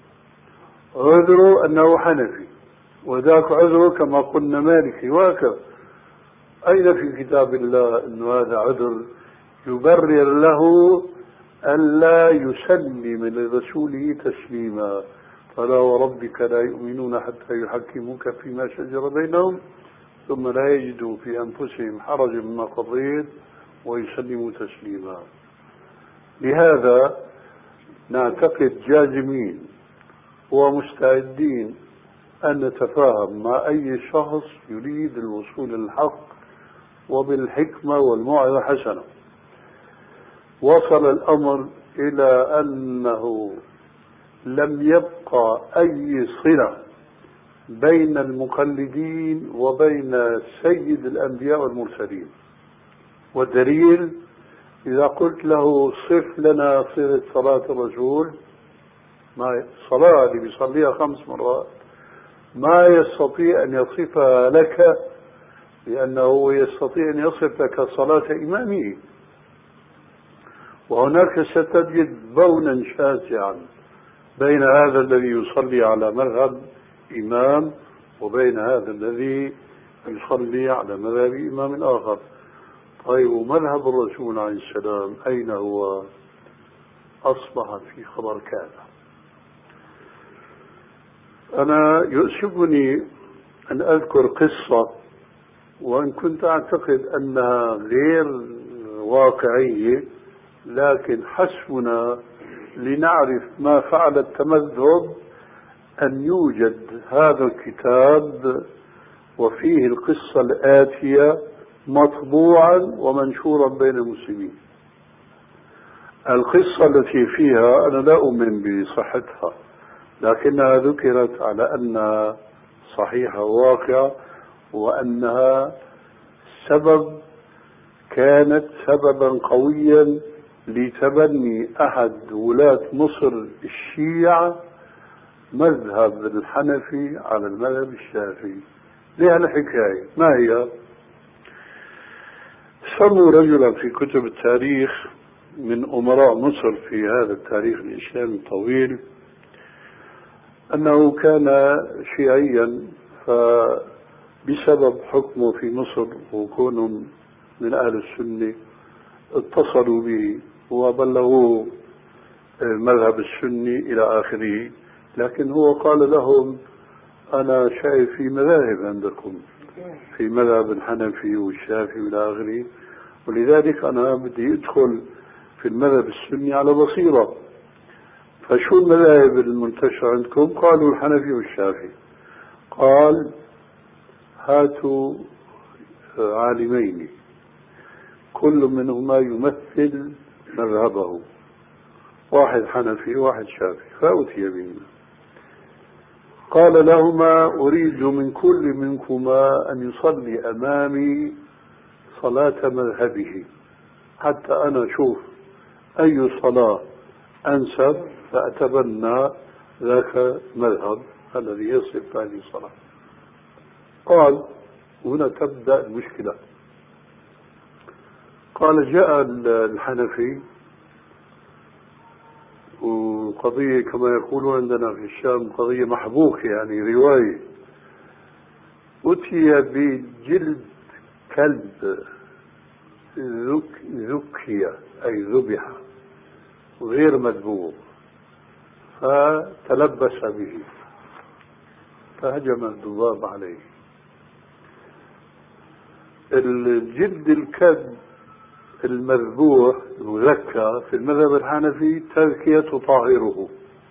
عذره أنه حنفي، وذاك عذره كما قلنا مالكي، وهكذا. أين في كتاب الله أن هذا عذر يبرر له ألا يسلم لرسوله تسليما؟ فلا وربك لا يؤمنون حتى يحكموك فيما شجر بينهم ثم لا يجدوا في أنفسهم حرجا مما قضيت ويسلموا تسليما. لهذا نعتقد جازمين ومستعدين أن نتفاهم مع أي شخص يريد الوصول للحق وبالحكمة والموعظة الحسنة. وصل الأمر إلى أنه لم يبقى أي صلة بين المقلدين وبين سيد الأنبياء والمرسلين. والدليل إذا قلت له صف لنا صفة صلاة الرسول، ما الصلاة اللي بيصليها خمس مرات ما يستطيع أن يصفها لك، لأنه يستطيع أن يصف لك صلاة إمامه. وهناك ستجد بونا شاسعا بين هذا الذي يصلي على مذهب إمام وبين هذا الذي يصلي على مذهب إمام آخر. طيب مذهب الرسول عليه السلام أين هو؟ أصبح في خبر كان. أنا يؤسفني أن أذكر قصة وإن كنت أعتقد أنها غير واقعية، لكن حسبنا لنعرف ما فعل التمذهب أن يوجد هذا الكتاب وفيه القصة الآتية مطبوعا ومنشورا بين المسلمين. القصة التي فيها أنا لا أؤمن بصحتها، لكنها ذكرت على أنها صحيحة وواقعة، وأنها سبب كانت سببا قويا لتبني أحد ولاة مصر الشيعة مذهب الحنفي على المذهب الشافعي. لها الحكاية ما هي؟ سموا رجلا في كتب التاريخ من أمراء مصر في هذا التاريخ الإسلامي الطويل أنه كان شيعيا، فبسبب حكمه في مصر وكونهم من أهل السنة اتصلوا به وبلغوه المذهب السني إلى آخره. لكن هو قال لهم أنا شايف في مذاهب عندكم، في مذهب الحنفي والشافعي إلى آخره، ولذلك أنا بدي أدخل في المذهب السني على بصيرة. فشو المذاهب المنتشرة عندكم؟ قالوا الحنفي والشافعي. قال هاتوا عالمين كل منهما يمثل مذهبه، واحد حنفي واحد شافعي، فأتي بهما. قال لهما أريد من كل منكما أن يصلي أمامي صلاة مذهبه حتى أنا أشوف أي صلاة أنسب فأتبنى ذاك مذهب الذي يصف هذه الصلاة. قال هنا تبدأ المشكلة. قال جاء الحنفي، وقضية كما يقولون عندنا في الشام قضية محبوكة يعني رواية، أتي بجلد كلب ذك ذكية أي ذبح غير مذبوح، فتلبس به فهجم الذباب عليه. الجلد الكلب المذبوح المزكى في المذهب الحنفي تزكية طاهره.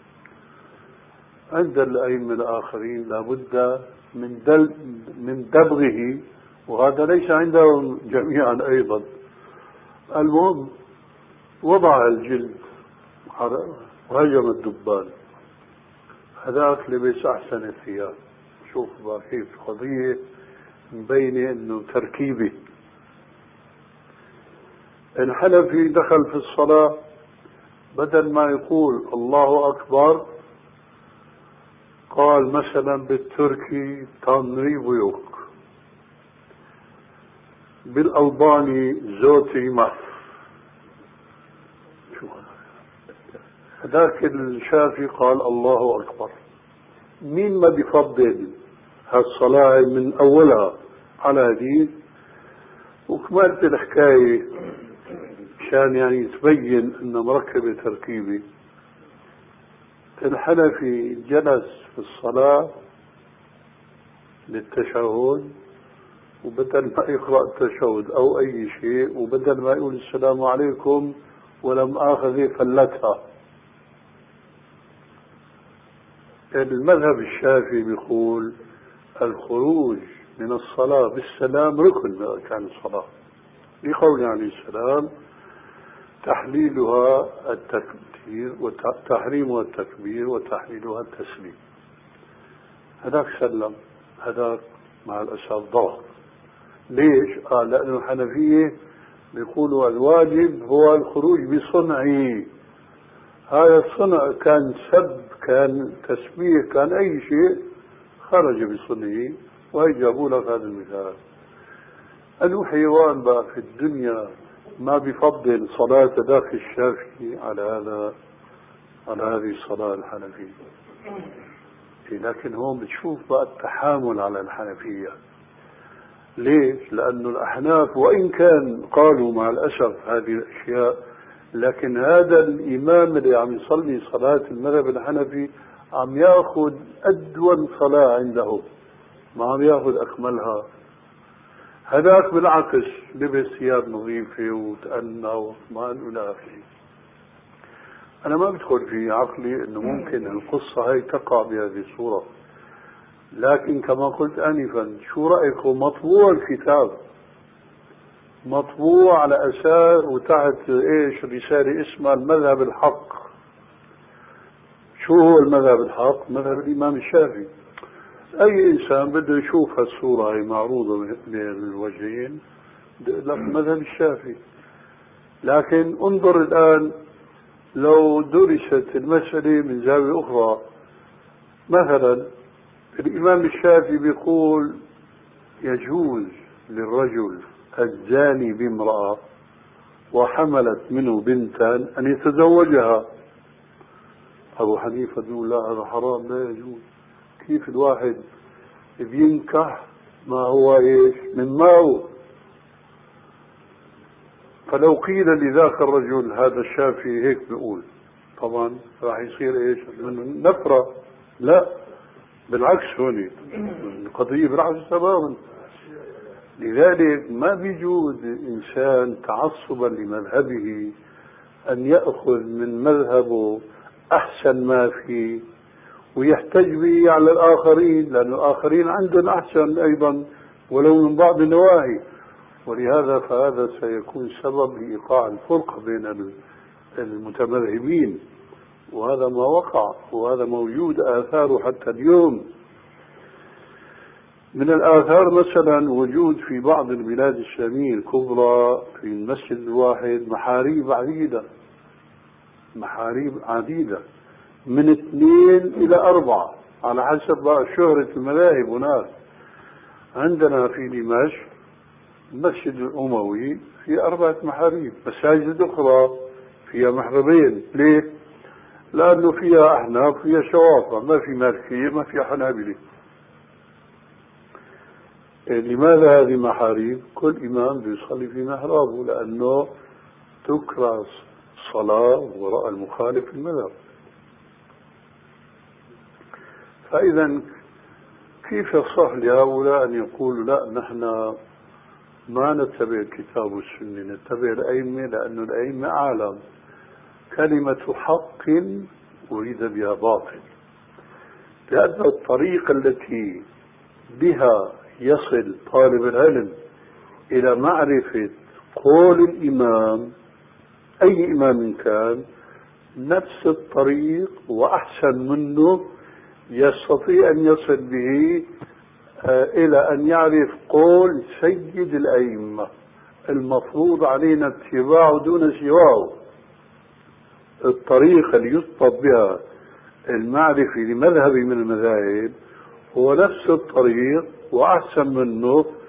عند الأئمة الآخرين لابد من دل من دبغه، وهذا ليس عندهم جميعا أيضا. المهم وضع الجلد وهجم الدبان، هذاك لبس أحسن الثياب. شوف كيف قضية مبينة إنه تركيبي. الحنفي دخل في الصلاة بدل ما يقول الله أكبر قال مثلا بالتركي تنري بيوك، بالألباني زوتي مف. شو هذاك الشافعي قال الله أكبر. مين ما بيفضل هالصلاة من أولها على هذه؟ وكملت الحكاية مشان يعني تبين أن مركبة تركيبة. الحنفي جلس في الصلاة للتشهد، وبدل ما يقرأ التشهد أو أي شيء، وبدل ما يقول السلام عليكم ولم آخذ فلتها. المذهب الشافعي بيقول الخروج من الصلاة بالسلام ركن من أركان الصلاة، لقول عليه السلام تحليلها التكبير وتحريمها التكبير وتحليلها التسليم. هذاك سلم، هذاك مع الأسف ضغط. ليش؟ قال لأنه الحنفية بيقولوا الواجب هو الخروج بصنعه. هذا الصنع كان سب، كان تسبيح، كان أي شيء خرج بصنعه. وهي جابوا لك هذا المثال. أنه حيوان بقى في الدنيا ما بفضل صلاة ذاك الشافعي على هذا على هذه الصلاة الحنفية. لكن هون بتشوف بقى التحامل على الحنفية. ليش؟ لأنه الأحناف وإن كان قالوا مع الأسف هذه الأشياء، لكن هذا الإمام اللي عم يصلي صلاة المذهب الحنفي عم يأخذ أدون صلاة عندهم، ما عم يأخذ أكملها. هذاك بالعكس لبس ثياب نظيفة وتأنى واطمأن إلى آخره. أنا ما بدخل في عقلي إنه ممكن القصة هي تقع بهذه الصورة، لكن كما قلت آنفا شو رأيكم مطبوع الكتاب، مطبوع على أساس وتحت إيش رسالة اسمها المذهب الحق. شو هو المذهب الحق؟ مذهب الإمام الشافعي. أي إنسان بده يشوف هالصورة هي معروضة بالوجهين لك مذهب الشافعي. لكن انظر الآن لو درست المسألة من زاوية أخرى، مثلا الإمام الشافعي بيقول يجوز للرجل الزاني بامرأة وحملت منه بنتا أن يتزوجها. أبو حنيفة يقول لا هذا حرام لا يجوز. كيف الواحد بينكح ما هو إيش من ماء؟ فلو قيل لذاك الرجل هذا الشافعي هيك بيقول طبعا راح يصير إيش من نفرة. لا بالعكس، هوني القضية بالعكس تماما. لذلك ما بيجوز إنسان تعصبا لمذهبه أن يأخذ من مذهبه أحسن ما فيه ويحتج به على الآخرين، لأن الآخرين عندهم أحسن أيضا ولو من بعض النواحي. ولهذا فهذا سيكون سبب لإيقاع الفرقة بين المتمذهبين، وهذا ما وقع وهذا موجود آثاره حتى اليوم. من الآثار مثلا وجود في بعض البلاد الإسلامية الكبرى في المسجد الواحد محاريب عديدة، محاريب عديدة من اثنين إلى أربعة على حسب بقى شهرة المذاهب هناك. عندنا في دمشق المسجد الأموي في أربعة محاريب، مساجد أخرى فيها محربين. ليه؟ لأنه فيها أحناف فيها شوافع، ما في مالكية ما في حنابلة. لماذا هذه محاريب؟ كل إمام بيصلي في محرابه لأنه تكره الصلاة وراء المخالف في المذهب. فإذا كيف يصح لهؤلاء أن يقولوا لا نحن ما نتبع الكتاب والسنة نتبع الأئمة، لأن الأئمة أعلم. كلمة حق أريد بها باطل، لأن الطريقة التي بها يصل طالب العلم إلى معرفة قول الإمام أي إمام كان نفس الطريق وأحسن منه يستطيع أن يصل به إلى أن يعرف قول سيد الأئمة المفروض علينا اتباعه دون سواه. الطريقة اللي يطلب بها المعرفة لمذهب من المذاهب هو نفس الطريق وأحسن منه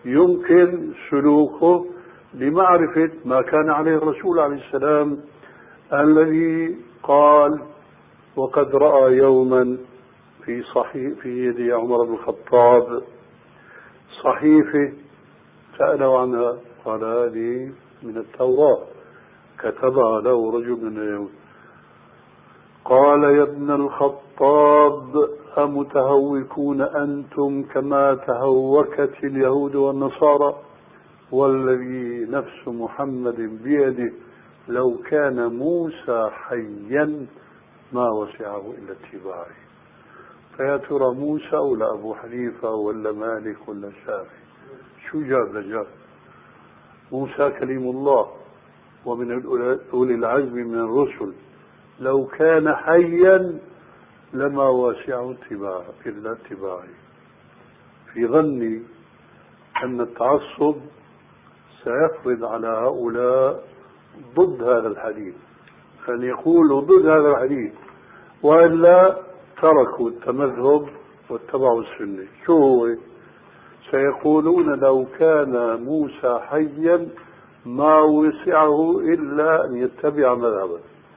يمكن سلوكه لمعرفة ما كان عليه الرسول عليه السلام الذي قال وقد رأى يوما في صحيح في يد عمر بن الخطاب صحيفة سألوا عنها قال هذه من التوراة كتبها له رجل من اليهود قال يا ابن الخطاب أمتهوكون أنتم كما تهوكت اليهود والنصارى والذي نفس محمد بيده لو كان موسى حيا ما وسعه إلا اتباعه. فيا ترى موسى ولا أبو حنيفة ولا مالك ولا الشافعي شو جاب لجاب؟ موسى كليم الله ومن أولي العزم من الرسل لو كان حيا لما واسعه اتباعه إلا اتباعه. في ظني أن التعصب سيفرض على هؤلاء ضد هذا الحديث أن يقولوا ضد هذا الحديث وإلا تركوا التمذهب واتبعوا السنة. شو هو؟ سيقولون لو كان موسى حيا ما وسعه إلا أن يتبع مذهبه.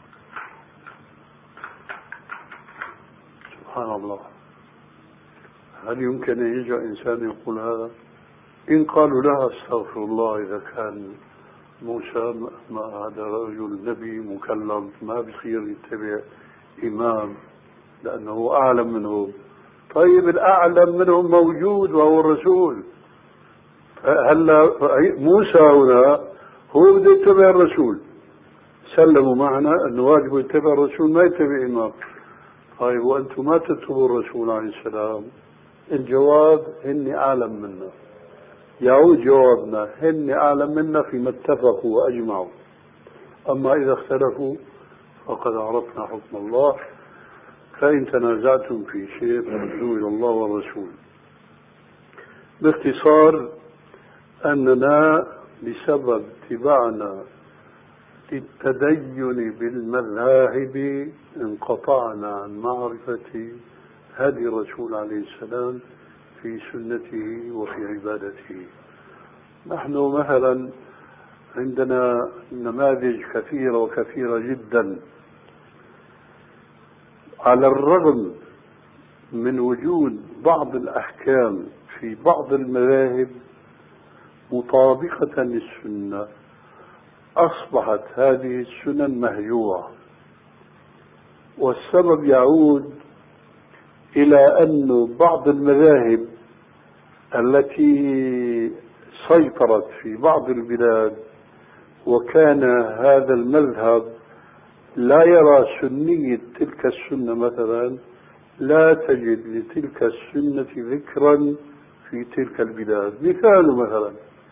سبحان الله، هل يمكن أن يجي إنسان يقول هذا؟ إن قالوا لها استغفر الله إذا كان موسى ما هذا رجل نبي مكلم ما بصير يتبع إمام لأنه أعلم منهم. طيب الأعلم منهم موجود وهو الرسول. هلا موسى هنا هو بده يتبع الرسول، سلموا معنا أنه واجب يتبع الرسول ما يتبع إمام. طيب وأنتم ما تتبعوا الرسول عليه السلام؟ الجواب إني أعلم منا. يعود جوابنا هن أعلم منا فيما اتفقوا وأجمعوا، أما إذا اختلفوا فقد عرفنا حكم الله. فإن تنازعتم في شيء فردوا إلى الله والرسول. باختصار أننا بسبب اتباعنا للتدين بالمذاهب انقطعنا عن معرفة هدي الرسول عليه السلام في سنته وفي عبادته. نحن مثلا عندنا نماذج كثيرة وكثيرة جدا، على الرغم من وجود بعض الأحكام في بعض المذاهب مطابقة للسنة أصبحت هذه السنن مهجورة. والسبب يعود إلى أن بعض المذاهب التي سيطرت في بعض البلاد وكان هذا المذهب لا يرى سنية تلك السنة مثلا، لا تجد لتلك السنة ذكرا في تلك البلاد. مثال مثلا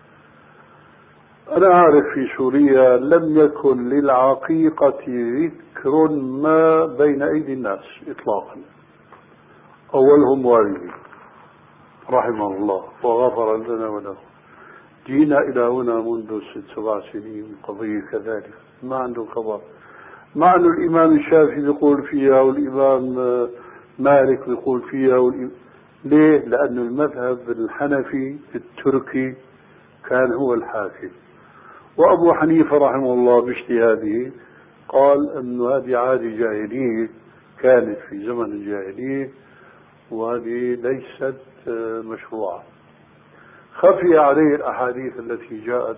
أنا أعرف في سوريا لم يكن للعقيقة ذكر ما بين أيدي الناس إطلاقا، أولهم والدي رحمه الله وغفر لنا وله. جينا إلى هنا منذ ست سبع سنين قضية كذلك ما عنده خبر، مع أن الإمام الشافعي يقول فيها والإمام مالك يقول فيها والإمام. ليه؟ لأن المذهب الحنفي التركي كان هو الحاكم، وأبو حنيفة رحمه الله باجتهاده قال أن هذه عادة جاهلية كانت في زمن الجاهلية وهذه ليست مشروعة. خفي عليه الأحاديث التي جاءت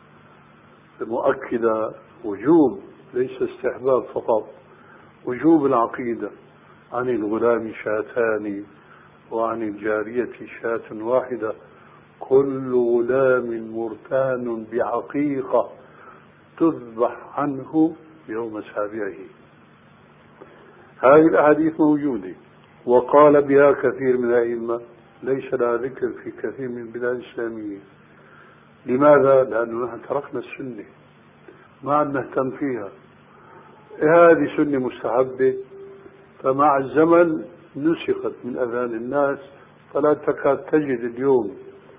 مؤكدة وجوب ليس استحباب فقط، وجوب العقيدة عن الغلام شاتان وعن الجارية شاة واحدة كل غلام مرتان بعقيقة تذبح عنه يوم سابعه. هذه الأحاديث موجودة وقال بها كثير من الأئمة، ليس لها ذكر في كثير من البلاد الإسلامية. لماذا؟ لأنه نحن تركنا السنة ما عاد نهتم فيها. هذه سنة مستحبة، فمع الزمن نسخت من أذهان الناس، فلا تكاد تجد اليوم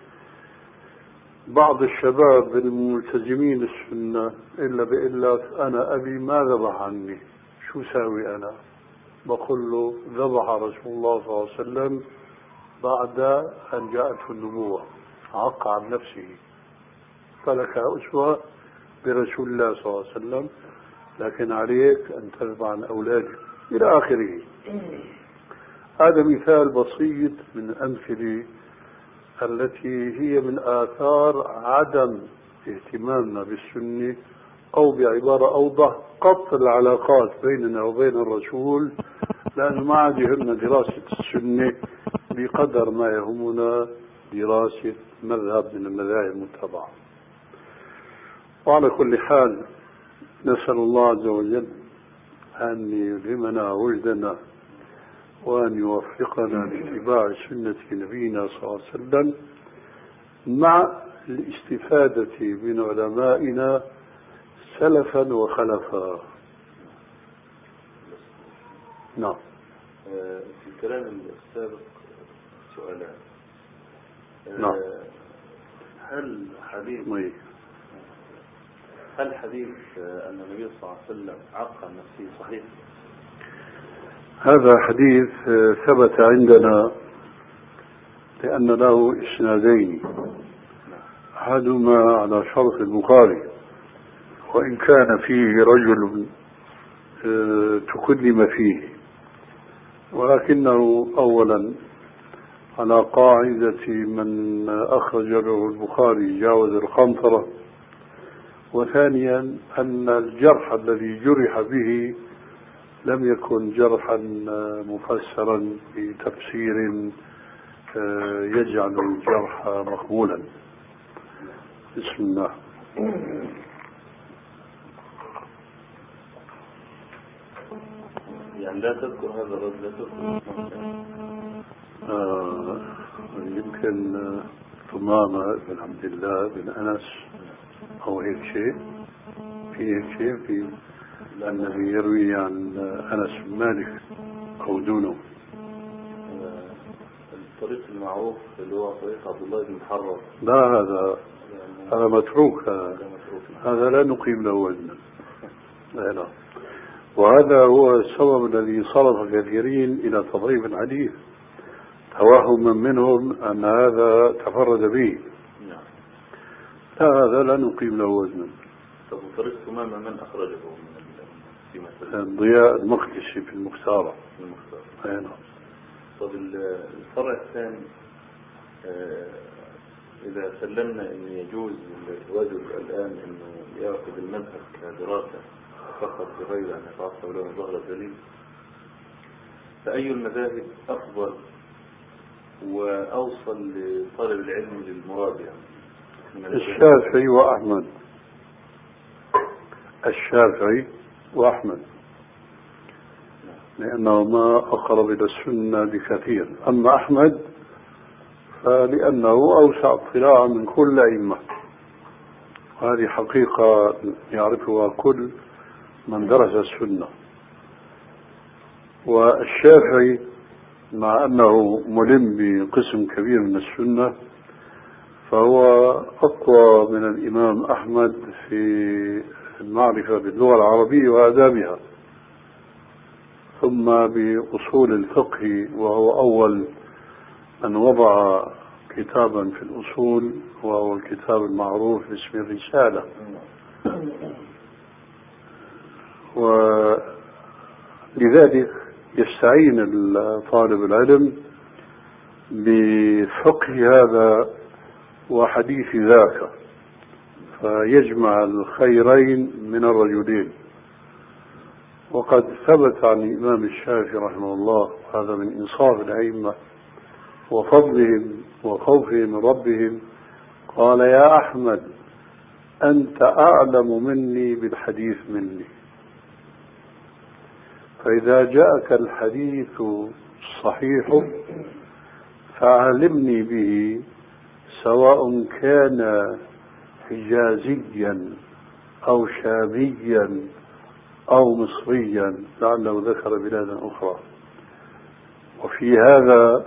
بعض الشباب الملتزمين السنة إلا بإلا أنا أبي ما ذبح عني، شو ساوي أنا؟ بقول له ذبح رسول الله صلى الله عليه وسلم بعد أن جاءته النبوة عق عن نفسه، فلك أسوة برسول الله صلى الله عليه وسلم، لكن عليك أن تتبع عن أولادك إلى آخره. هذا مثال بسيط من الأمثلة التي هي من آثار عدم اهتمامنا بالسنة، أو بعبارة أوضح قطع العلاقات بيننا وبين الرسول، لأنه ما عاد يهمنا دراسة السنة بقدر ما يهمنا دراسة مذهب من المذاهب المتبعة. وعلى كل حال نسأل الله عز وجل أن يلهمنا وجدنا وأن يوفقنا لاتباع سنة نبينا صلى الله عليه وسلم مع الاستفادة من علمائنا سلفا وخلفا. نعم. في الكلام السابق سؤالان. نعم. هل حديث مي. هل حديث أن النبي صلى الله عليه وسلم عق عن نفسه صحيح؟ هذا حديث ثبت عندنا لأن له إسنادين، أحدهما على شرط البخاري، وإن كان فيه رجل تكلم فيه، ولكنه أولا على قاعدة من أخرج له البخاري جاوز القنطرة، وثانيا أن الجرح الذي جرح به لم يكن جرحا مفسرا بتفسير يجعل الجرح مقبولا. بسم الله. يعني لا تذكر هذا الرجل، لا تذكر آه يمكن ثمامة بن عبد الله بن أنس أو هيك شيء، في هيك شيء في النبي يروي عن أنس بن مالك أو دونه. الطريق المعروف اللي هو طريق عبد الله بن محرر، لا هذا هذا متروك، هذا, هذا لا نقيم له وزنا. لا لا. وهذا هو السبب الذي صرف كثيرين إلى تضعيف الحديث، توهما منهم أن هذا تفرد به. لا هذا لا نقيم له وزنا. طب طريق ثمامة من أخرجه من في مثلا؟ ضياء المقدسي في المختارة. المختارة. أي نعم. طب الفرع الثاني، آه إذا سلمنا أن يجوز للرجل الآن أنه يأخذ المذهب كدراسة فقط بغير أن يتعصب له ظهر الدليل، فأي المذاهب أفضل وأوصل لطالب العلم للمراد؟ يعني الشافعي وأحمد. الشافعي وأحمد لأنهما أقرب إلى السنة بكثير، أما أحمد فلأنه أوسع اطلاعا من كل أئمة، هذه حقيقة يعرفها كل من درس السنة. والشافعي مع أنه ملم بقسم كبير من السنة فهو أقوى من الإمام أحمد في المعرفة باللغة العربية وآدابها، ثم بأصول الفقه، وهو أول من وضع كتابا في الأصول وهو الكتاب المعروف باسم الرسالة. ولذلك يستعين طالب العلم بفقه هذا وحديث ذاك، فيجمع الخيرين من الرجلين. وقد ثبت عن الإمام الشافعي رحمه الله، هذا من إنصاف الأئمة وفضلهم وخوفهم من ربهم، قال: يا أحمد أنت أعلم مني بالحديث مني، فإذا جاءك الحديث الصحيح فعلمني به، سواء كان حجازيا أو شاميا أو مصريا، لعله ذكر بلادا أخرى. وفي هذا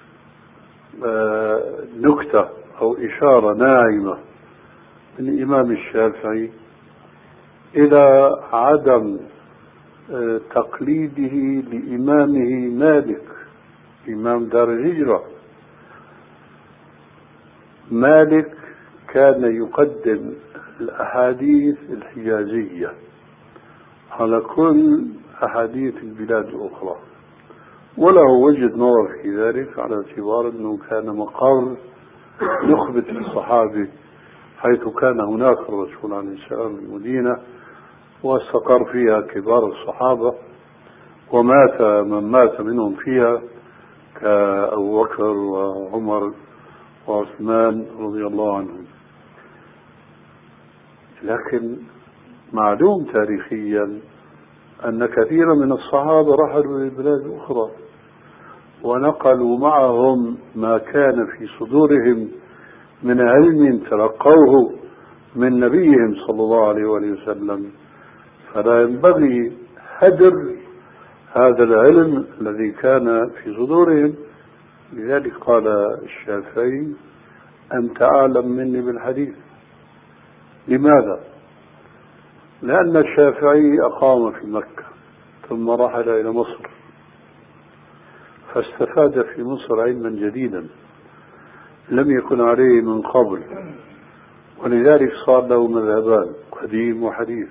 نكتة أو إشارة ناعمة من الإمام الشافعي إلى عدم تقليده لإمامه مالك إمام دار الهجرة، مالك كان يقدم الأحاديث الحجازية على كل أحاديث البلاد الأخرى، وله وجهة نظر في ذلك على اعتبار أنه كان مقر نخبة الصحابة، حيث كان هناك الرسول عليه السلام في المدينة واستقر فيها كبار الصحابة، ومات من مات منهم فيها كأبو بكر وعمر وعثمان رضي الله عنهم. لكن معلوم تاريخيا أن كثيرا من الصحابة رحلوا للبلاد الأخرى ونقلوا معهم ما كان في صدورهم من علم تلقوه من نبيهم صلى الله عليه وسلم، فلا ينبغي هدر هذا العلم الذي كان في صدورهم. لذلك قال الشافعي: أنت أعلم مني بالحديث. لماذا؟ لأن الشافعي أقام في مكة ثم رحل إلى مصر، فاستفاد في مصر علما جديدا لم يكن عليه من قبل، ولذلك صار له مذهبان: قديم وحديث.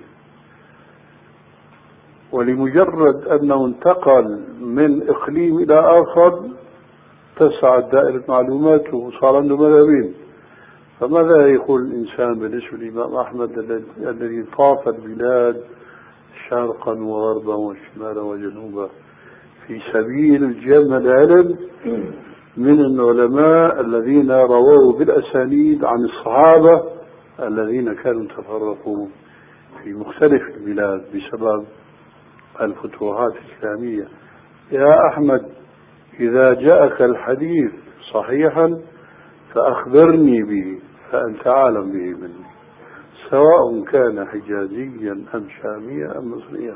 ولمجرد أنه انتقل من إقليم إلى آخر تسعت دائرة معلوماته وصار عنده مذهبين. فماذا يقول الإنسان بالنسبة للإمام أحمد الذي طاف البلاد شرقا وغربا وشمالا وجنوبا في سبيل جمع العلم من العلماء الذين رووا بالأسانيد عن الصحابة الذين كانوا تفرقوا في مختلف البلاد بسبب الفتوحات الإسلامية؟ يا أحمد، إذا جاءك الحديث صحيحا فأخبرني به فأنت أعلم به مني، سواء كان حجازيا أم شاميا أم مصريا.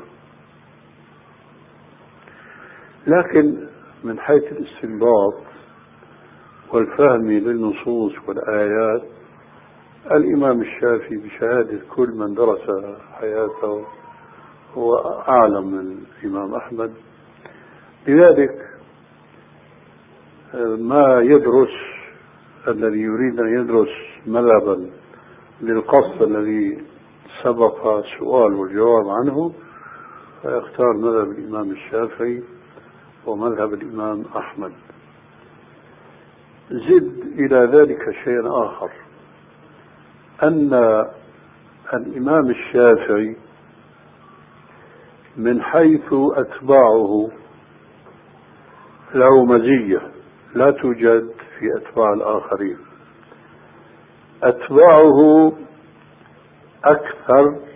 لكن من حيث الاستنباط والفهم للنصوص والآيات، الإمام الشافعي بشهادة كل من درس حياته هو أعلم من الإمام أحمد. لذلك ما يدرس الذي يريد أن يدرس مذهبا للقصد الذي سبق السؤال والجواب عنه فيختار مذهب الإمام الشافعي ومذهب الإمام أحمد. زد إلى ذلك شيء آخر، أن الإمام الشافعي من حيث أتباعه له مزية لا توجد في أتباع الآخرين. أتباعه أكثر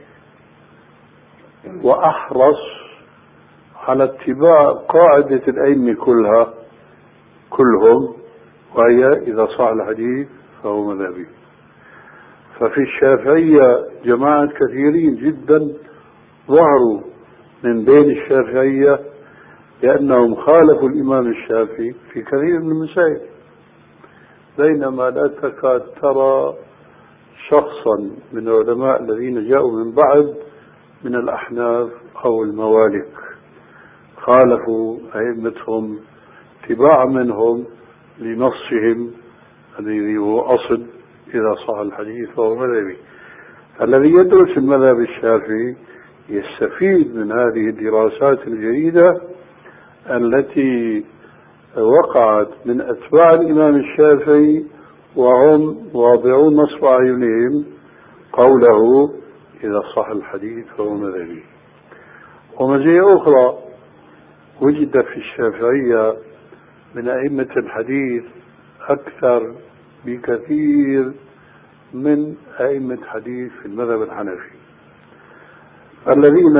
وأحرص على اتباع قاعدة الأئمة كلها كلهم، وهي إذا صح الحديث فهو مذهبي. ففي الشافعية جماعة كثيرين جدا ظهروا من بين الشافعية لأنهم خالفوا الإمام الشافعي في كثير من المسائل، بينما لا تكاد ترى شخصا من العلماء الذين جاءوا من بعد من الأحناف أو الموالك خالفوا أئمتهم اتباعا منهم لنصهم الذي هو أصل إذا صح الحديث فهو مذهبي. الذي يدرس المذهب الشافعي يستفيد من هذه الدراسات الجديدة التي وقعت من أتباع الإمام الشافعي وهم واضعون نصب أعينهم قوله إذا صح الحديث فهو مذهبي. ومزية أخرى وجد في الشافعية من أئمة الحديث أكثر بكثير من أئمة حديث في المذهب الحنفي، الذين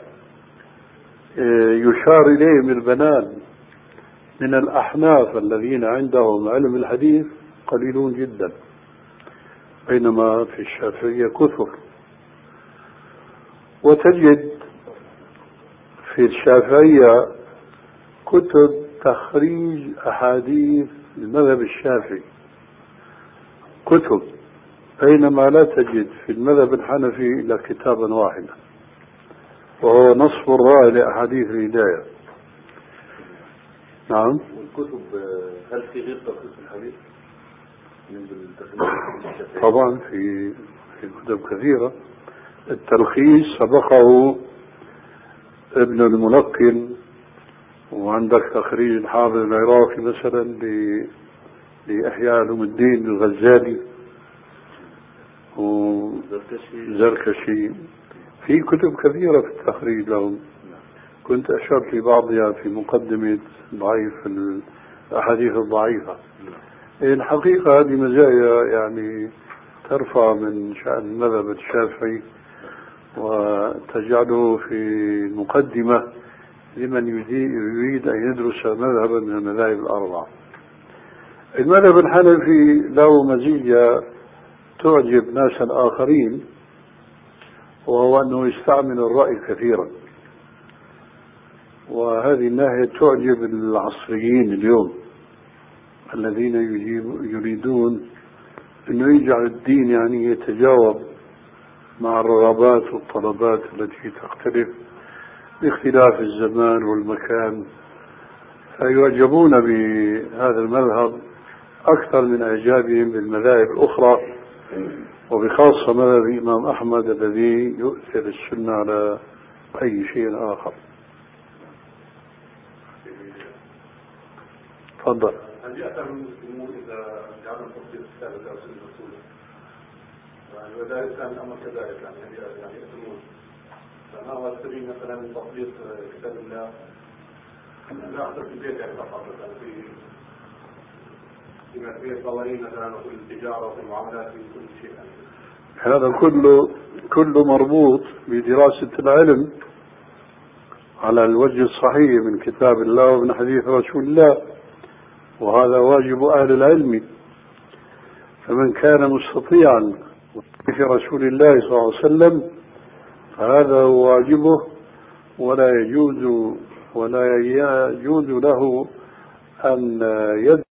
يشار إليهم البنان من الأحناف الذين عندهم علم الحديث قليلون جدا، بينما في الشافعية كثر. وتجد في الشافعية كتب تخريج أحاديث المذهب الشافعي كتب، بينما لا تجد في المذهب الحنفي إلا كتابا واحدا وهو نصف الراء لأحاديث الهداية. نعم. والكتب هل في غير تخصيص الحديث؟ طبعا في في كتب كثيرة. التلخيص سبقه ابن الملقن، وعندك تخريج الحافظ العراقي مثلا لإحياء علوم الدين الغزالي وزركشي، في كتب كثيرة في التخريج لهم. كنت أشرت لبعضها في مقدمة ضعيف الأحاديث الضعيفة. الحقيقة هذه مزايا يعني ترفع من شأن المذهب الشافعي وتجعله في المقدمة لمن يريد أن يدرس مذهبا من المذاهب الأربعة. المذهب الحنفي له مزية تعجب ناسا آخرين، وهو أنه يستعمل الرأي كثيرا، وهذه الناحية تعجب العصريين اليوم الذين يريدون أنه يجعل الدين يعني يتجاوب مع الرغبات والطلبات التي تختلف باختلاف الزمان والمكان، فيعجبون بهذا المذهب أكثر من إعجابهم بالمذاهب الأخرى، وبخاصة مذهب الإمام أحمد الذي يؤثر السنة على أي شيء آخر. تفضل. هل يأتم المسلمون إذا جعلوا تفسير كتاب الله وسنة رسوله؟ وذلك كان الأمر كذلك، يعني يعني يأتمون. فما هو السبيل مثلا من تطبيق كتاب الله؟ لا أحضر في البيت يعني فقط، مثلا في في القوانين مثلا وفي التجارة وفي المعاملات في كل شيء. هذا كله كله مربوط بدراسة العلم على الوجه الصحيح من كتاب الله ومن حديث رسول الله، وهذا واجب أهل العلم. فمن كان مستطيعا في رسول الله صلى الله عليه وسلم فهذا هو واجبه، ولا يجوز ولا يجوز له أن يد